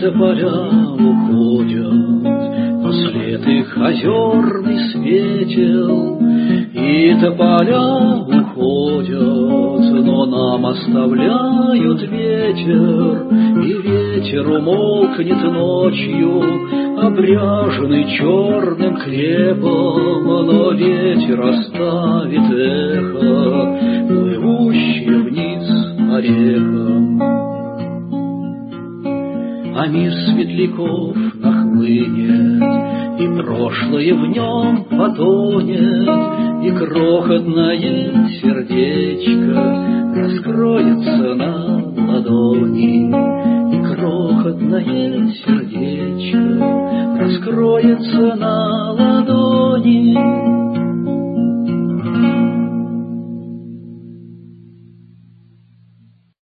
тополя уходят, но след их озерный светел. И тополя уходят, но нам оставляют ветер, и ветер умолкнет ночью, обряженный черным крепом, но ветер оставит эхо, плывущее вниз по рекам. А мир светляков нахлынет, и прошлое в нем потонет, и крохотное сердечко